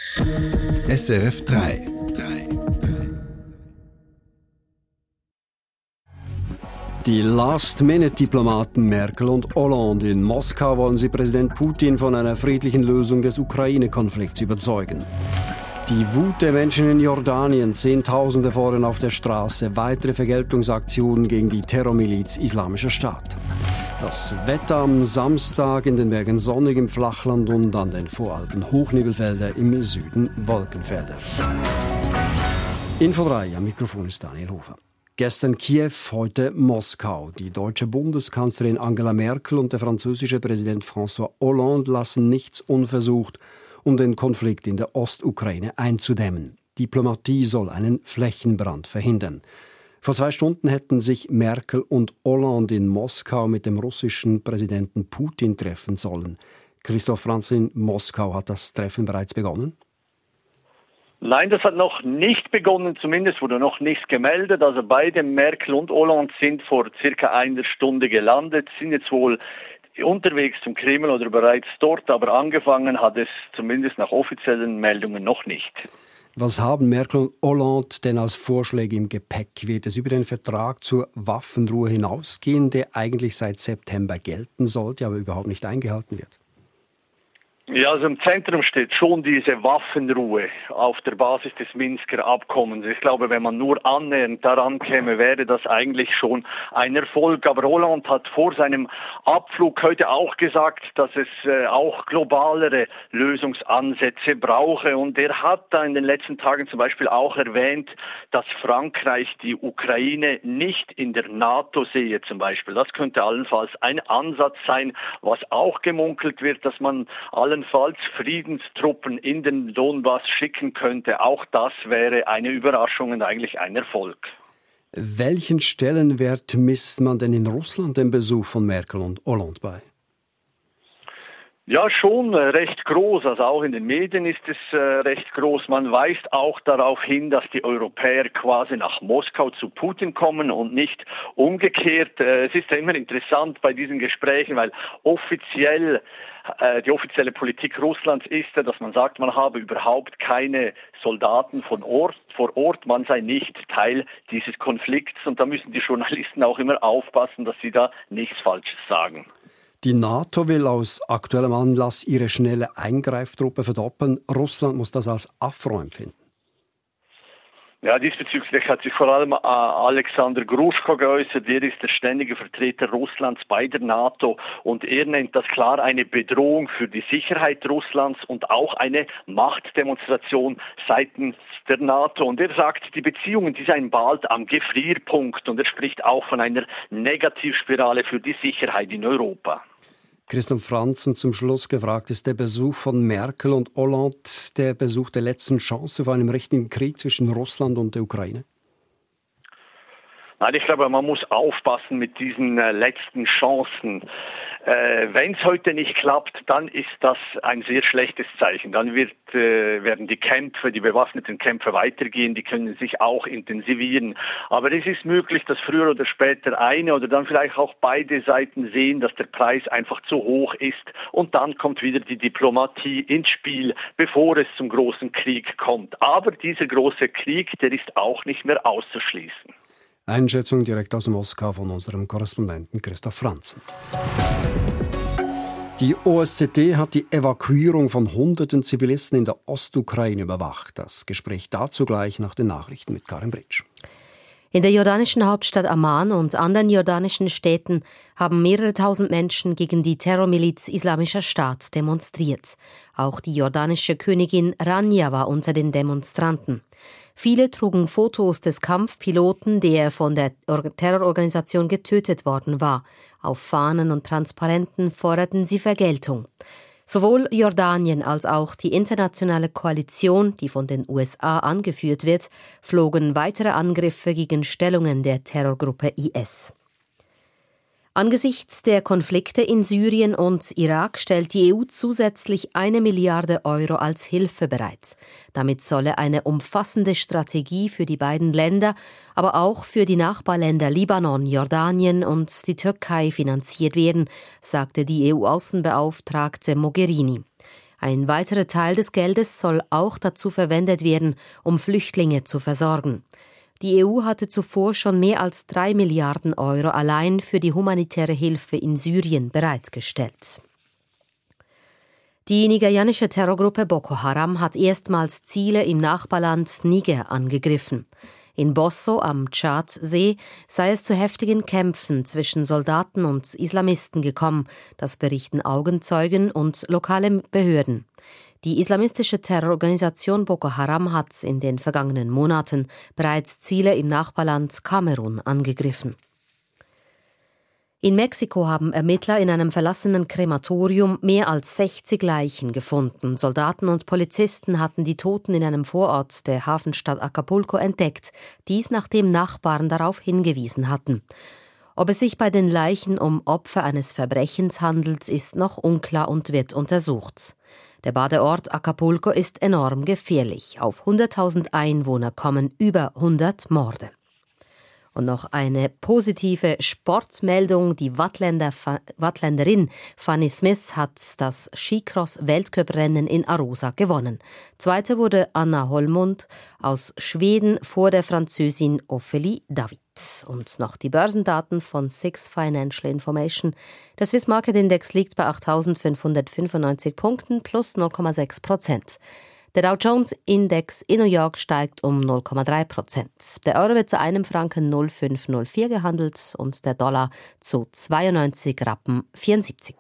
SRF 3. Die Last-Minute-Diplomaten Merkel und Hollande in Moskau wollen sie Präsident Putin von einer friedlichen Lösung des Ukraine-Konflikts überzeugen. Die Wut der Menschen in Jordanien, Zehntausende fordern auf der Straße weitere Vergeltungsaktionen gegen die Terrormiliz Islamischer Staat. Das Wetter am Samstag in den Bergen sonnig im Flachland und an den Voralpen Hochnebelfelder, im Süden Wolkenfelder. Info 3, am Mikrofon ist Daniel Hofer. Gestern Kiew, heute Moskau. Die deutsche Bundeskanzlerin Angela Merkel und der französische Präsident François Hollande lassen nichts unversucht, um den Konflikt in der Ostukraine einzudämmen. Diplomatie soll einen Flächenbrand verhindern. Vor 2 Stunden hätten sich Merkel und Hollande in Moskau mit dem russischen Präsidenten Putin treffen sollen. Christoph Franz, in Moskau hat das Treffen bereits begonnen? Nein, das hat noch nicht begonnen, zumindest wurde noch nichts gemeldet. Also beide, Merkel und Hollande, sind vor circa 1 Stunde gelandet, sind jetzt wohl unterwegs zum Kreml oder bereits dort, aber angefangen hat es zumindest nach offiziellen Meldungen noch nicht. Was haben Merkel und Hollande denn als Vorschläge im Gepäck? Wird es über den Vertrag zur Waffenruhe hinausgehen, der eigentlich seit September gelten sollte, aber überhaupt nicht eingehalten wird? Ja, also im Zentrum steht schon diese Waffenruhe auf der Basis des Minsker Abkommens. Ich glaube, wenn man nur annähernd daran käme, wäre das eigentlich schon ein Erfolg. Aber Hollande hat vor seinem Abflug heute auch gesagt, dass es auch globalere Lösungsansätze brauche. Und er hat da in den letzten Tagen zum Beispiel auch erwähnt, dass Frankreich die Ukraine nicht in der NATO sehe zum Beispiel. Das könnte allenfalls ein Ansatz sein, was auch gemunkelt wird, dass man allenfalls Friedenstruppen in den Donbass schicken könnte. Auch das wäre eine Überraschung und eigentlich ein Erfolg. Welchen Stellenwert misst man denn in Russland dem Besuch von Merkel und Hollande bei? Ja, schon recht groß. Also auch in den Medien ist es recht groß. Man weist auch darauf hin, dass die Europäer quasi nach Moskau zu Putin kommen und nicht umgekehrt. Es ist ja immer interessant bei diesen Gesprächen, weil die offizielle Politik Russlands ist ja, dass man sagt, man habe überhaupt keine Soldaten vor Ort, man sei nicht Teil dieses Konflikts. Und da müssen die Journalisten auch immer aufpassen, dass sie da nichts Falsches sagen. Die NATO will aus aktuellem Anlass ihre schnelle Eingreiftruppe verdoppeln. Russland muss das als Affront empfinden. Ja, diesbezüglich hat sich vor allem Alexander Gruschko geäußert. Er ist der ständige Vertreter Russlands bei der NATO und er nennt das klar eine Bedrohung für die Sicherheit Russlands und auch eine Machtdemonstration seitens der NATO. Und er sagt, die Beziehungen, die seien bald am Gefrierpunkt und er spricht auch von einer Negativspirale für die Sicherheit in Europa. Christoph Franzen zum Schluss gefragt, ist der Besuch von Merkel und Hollande der Besuch der letzten Chance vor einem richtigen Krieg zwischen Russland und der Ukraine? Nein, ich glaube, man muss aufpassen mit diesen letzten Chancen. Wenn es heute nicht klappt, dann ist das ein sehr schlechtes Zeichen. Dann werden die bewaffneten Kämpfe weitergehen, die können sich auch intensivieren. Aber es ist möglich, dass früher oder später eine oder dann vielleicht auch beide Seiten sehen, dass der Preis einfach zu hoch ist. Und dann kommt wieder die Diplomatie ins Spiel, bevor es zum großen Krieg kommt. Aber dieser große Krieg, der ist auch nicht mehr auszuschließen. Einschätzung direkt aus Moskau von unserem Korrespondenten Christoph Franzen. Die OSZE hat die Evakuierung von Hunderten Zivilisten in der Ostukraine überwacht. Das Gespräch dazu gleich nach den Nachrichten mit Karin Britsch. In der jordanischen Hauptstadt Amman und anderen jordanischen Städten haben mehrere tausend Menschen gegen die Terrormiliz Islamischer Staat demonstriert. Auch die jordanische Königin Rania war unter den Demonstranten. Viele trugen Fotos des Kampfpiloten, der von der Terrororganisation getötet worden war. Auf Fahnen und Transparenten forderten sie Vergeltung. Sowohl Jordanien als auch die internationale Koalition, die von den USA angeführt wird, flogen weitere Angriffe gegen Stellungen der Terrorgruppe IS. Angesichts der Konflikte in Syrien und Irak stellt die EU zusätzlich 1 Milliarde Euro als Hilfe bereit. Damit solle eine umfassende Strategie für die beiden Länder, aber auch für die Nachbarländer Libanon, Jordanien und die Türkei finanziert werden, sagte die EU-Außenbeauftragte Mogherini. Ein weiterer Teil des Geldes soll auch dazu verwendet werden, um Flüchtlinge zu versorgen. Die EU hatte zuvor schon mehr als 3 Milliarden Euro allein für die humanitäre Hilfe in Syrien bereitgestellt. Die nigerianische Terrorgruppe Boko Haram hat erstmals Ziele im Nachbarland Niger angegriffen. In Bosso am Tschadsee sei es zu heftigen Kämpfen zwischen Soldaten und Islamisten gekommen, das berichten Augenzeugen und lokale Behörden. Die islamistische Terrororganisation Boko Haram hat in den vergangenen Monaten bereits Ziele im Nachbarland Kamerun angegriffen. In Mexiko haben Ermittler in einem verlassenen Krematorium mehr als 60 Leichen gefunden. Soldaten und Polizisten hatten die Toten in einem Vorort der Hafenstadt Acapulco entdeckt, dies nachdem Nachbarn darauf hingewiesen hatten. Ob es sich bei den Leichen um Opfer eines Verbrechens handelt, ist noch unklar und wird untersucht. Der Badeort Acapulco ist enorm gefährlich. Auf 100.000 Einwohner kommen über 100 Morde. Und noch eine positive Sportmeldung. Die Wattländerin Fanny Smith hat das Skicross-Weltcuprennen in Arosa gewonnen. Zweite wurde Anna Holmund aus Schweden vor der Französin Ophélie David. Und noch die Börsendaten von SIX Financial Information. Der Swiss Market Index liegt bei 8.595 Punkten plus 0,6%. Der Dow Jones Index in New York steigt um 0,3%. Der Euro wird zu einem Franken 0,504 gehandelt und der Dollar zu 92 Rappen 74.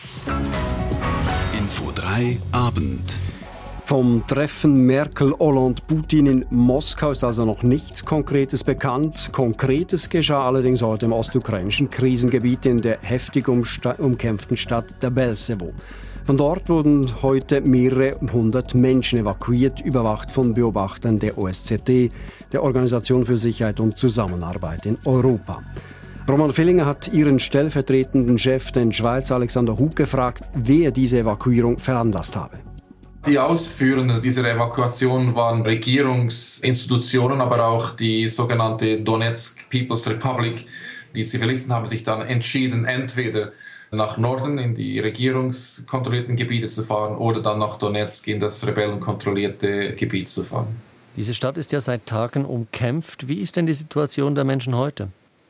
Info 3 Abend. Vom Treffen Merkel-Hollande-Putin in Moskau ist also noch nichts Konkretes bekannt. Konkretes geschah allerdings heute im ostukrainischen Krisengebiet in der heftig umkämpften Stadt Debelsevo. Von dort wurden heute mehrere hundert Menschen evakuiert, überwacht von Beobachtern der OSZE, der Organisation für Sicherheit und Zusammenarbeit in Europa. Roman Villinger hat ihren stellvertretenden Chef, den Schweizer Alexander Hug, gefragt, wer diese Evakuierung veranlasst habe. Die Ausführenden dieser Evakuation waren Regierungsinstitutionen, aber auch die sogenannte Donetsk People's Republic. Die Zivilisten haben sich dann entschieden, entweder nach Norden in die regierungskontrollierten Gebiete zu fahren oder dann nach Donetsk in das rebellenkontrollierte Gebiet zu fahren. Diese Stadt ist ja seit Tagen umkämpft. Wie ist denn die Situation der Menschen heute?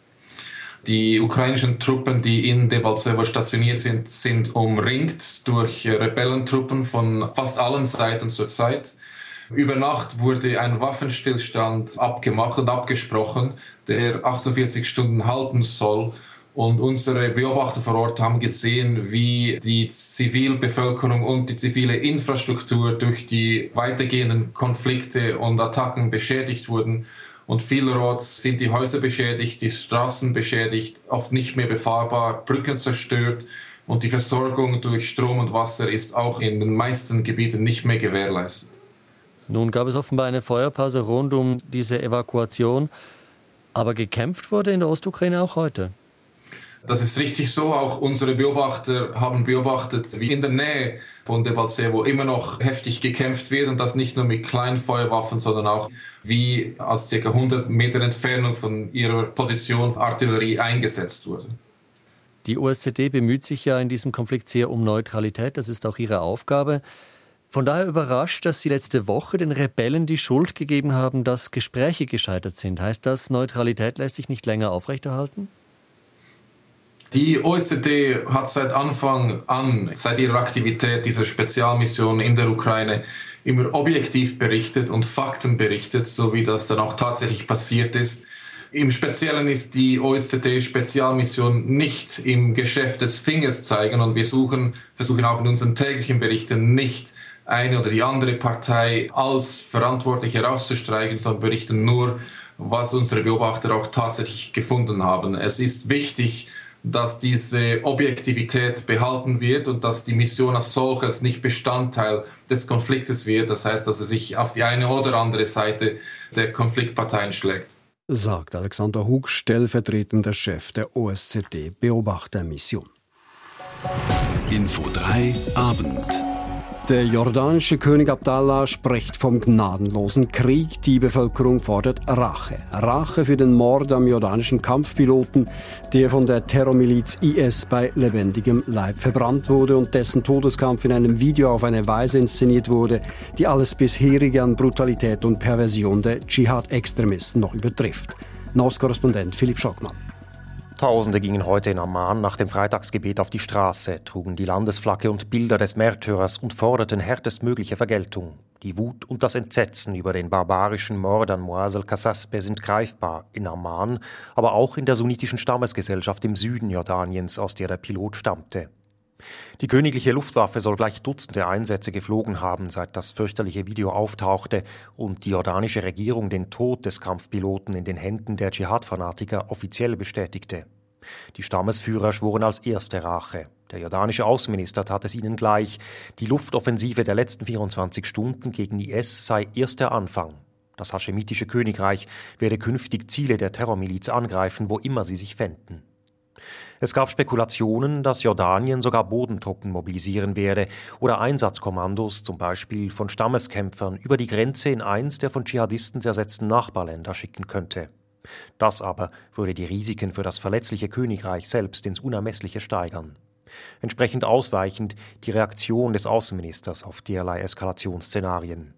Die ukrainischen Truppen, die in Debaltsevo stationiert sind, sind umringt durch Rebellentruppen von fast allen Seiten zurzeit. Über Nacht wurde ein Waffenstillstand abgemacht und abgesprochen, der 48 Stunden halten soll. Und unsere Beobachter vor Ort haben gesehen, wie die Zivilbevölkerung und die zivile Infrastruktur durch die weitergehenden Konflikte und Attacken beschädigt wurden. Und vielerorts sind die Häuser beschädigt, die Straßen beschädigt, oft nicht mehr befahrbar, Brücken zerstört. Und die Versorgung durch Strom und Wasser ist auch in den meisten Gebieten nicht mehr gewährleistet. Nun gab es offenbar eine Feuerpause rund um diese Evakuation. Aber gekämpft wurde in der Ostukraine auch heute. Das ist richtig so. Auch unsere Beobachter haben beobachtet, wie in der Nähe von Debaltsevo immer noch heftig gekämpft wird. Und das nicht nur mit kleinen Feuerwaffen, sondern auch wie aus ca. 100 Meter Entfernung von ihrer Position Artillerie eingesetzt wurde. Die OSZE bemüht sich ja in diesem Konflikt sehr um Neutralität. Das ist auch ihre Aufgabe. Von daher überrascht, dass Sie letzte Woche den Rebellen die Schuld gegeben haben, dass Gespräche gescheitert sind. Heißt das, Neutralität lässt sich nicht länger aufrechterhalten? Die OSZE hat seit Anfang an, seit ihrer Aktivität dieser Spezialmission in der Ukraine, immer objektiv berichtet und Fakten berichtet, so wie das dann auch tatsächlich passiert ist. Im Speziellen ist die OSZE-Spezialmission nicht im Geschäft des Fingers zeigen und wir versuchen auch in unseren täglichen Berichten nicht eine oder die andere Partei als verantwortlich herauszustreichen, sondern berichten nur, was unsere Beobachter auch tatsächlich gefunden haben. Es ist wichtig, dass diese Objektivität behalten wird und dass die Mission als solches nicht Bestandteil des Konfliktes wird. Das heißt, dass es sich auf die eine oder andere Seite der Konfliktparteien schlägt. Sagt Alexander Hug, stellvertretender Chef der OSZE-Beobachtermission. Info 3 Abend. Der jordanische König Abdallah spricht vom gnadenlosen Krieg. Die Bevölkerung fordert Rache. Rache für den Mord am jordanischen Kampfpiloten, der von der Terrormiliz IS bei lebendigem Leib verbrannt wurde und dessen Todeskampf in einem Video auf eine Weise inszeniert wurde, die alles bisherige an Brutalität und Perversion der Dschihad-Extremisten noch übertrifft. NOS-Korrespondent Philipp Schockmann. Tausende gingen heute in Amman nach dem Freitagsgebet auf die Straße, trugen die Landesflagge und Bilder des Märtyrers und forderten härtestmögliche Vergeltung. Die Wut und das Entsetzen über den barbarischen Mord an Moaz al-Qasasbeh sind greifbar in Amman, aber auch in der sunnitischen Stammesgesellschaft im Süden Jordaniens, aus der der Pilot stammte. Die königliche Luftwaffe soll gleich Dutzende Einsätze geflogen haben, seit das fürchterliche Video auftauchte und die jordanische Regierung den Tod des Kampfpiloten in den Händen der Dschihad-Fanatiker offiziell bestätigte. Die Stammesführer schworen als erste Rache. Der jordanische Außenminister tat es ihnen gleich. Die Luftoffensive der letzten 24 Stunden gegen IS sei erst der Anfang. Das haschemitische Königreich werde künftig Ziele der Terrormiliz angreifen, wo immer sie sich fänden. Es gab Spekulationen, dass Jordanien sogar Bodentruppen mobilisieren werde oder Einsatzkommandos, zum Beispiel von Stammeskämpfern, über die Grenze in eins der von Dschihadisten zersetzten Nachbarländer schicken könnte. Das aber würde die Risiken für das verletzliche Königreich selbst ins Unermessliche steigern. Entsprechend ausweichend die Reaktion des Außenministers auf derlei Eskalationsszenarien.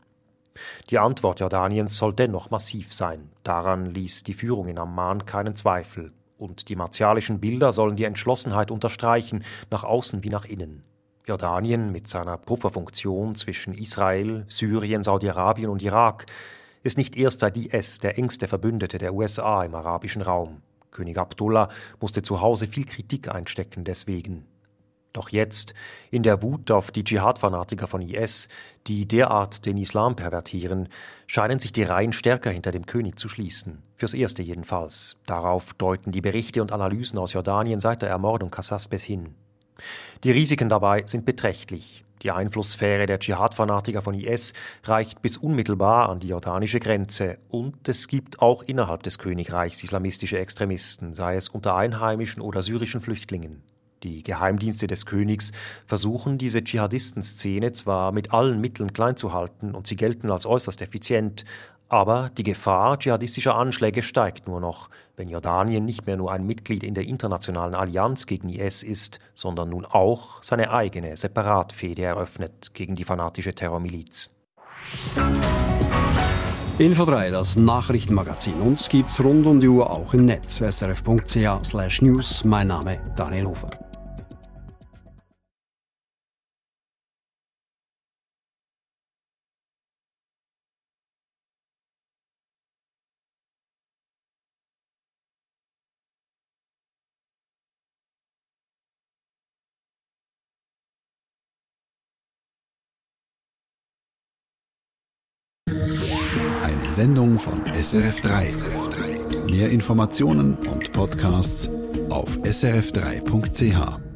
Die Antwort Jordaniens soll dennoch massiv sein. Daran ließ die Führung in Amman keinen Zweifel. Und die martialischen Bilder sollen die Entschlossenheit unterstreichen, nach außen wie nach innen. Jordanien mit seiner Pufferfunktion zwischen Israel, Syrien, Saudi-Arabien und Irak ist nicht erst seit IS der engste Verbündete der USA im arabischen Raum. König Abdullah musste zu Hause viel Kritik einstecken deswegen. Doch jetzt, in der Wut auf die Dschihad-Fanatiker von IS, die derart den Islam pervertieren, scheinen sich die Reihen stärker hinter dem König zu schließen. Fürs Erste jedenfalls. Darauf deuten die Berichte und Analysen aus Jordanien seit der Ermordung Qasasbehs hin. Die Risiken dabei sind beträchtlich. Die Einflusssphäre der Dschihad-Fanatiker von IS reicht bis unmittelbar an die jordanische Grenze. Und es gibt auch innerhalb des Königreichs islamistische Extremisten, sei es unter einheimischen oder syrischen Flüchtlingen. Die Geheimdienste des Königs versuchen, diese Dschihadistenszene zwar mit allen Mitteln klein zu halten und sie gelten als äußerst effizient, aber die Gefahr dschihadistischer Anschläge steigt nur noch, wenn Jordanien nicht mehr nur ein Mitglied in der internationalen Allianz gegen IS ist, sondern nun auch seine eigene Separatfehde eröffnet gegen die fanatische Terrormiliz. Info 3, das Nachrichtenmagazin. Uns gibt's rund um die Uhr auch im Netz. srf.ch/news. Mein Name Daniel Hofer. Eine Sendung von SRF3. Mehr Informationen und Podcasts auf srf3.ch.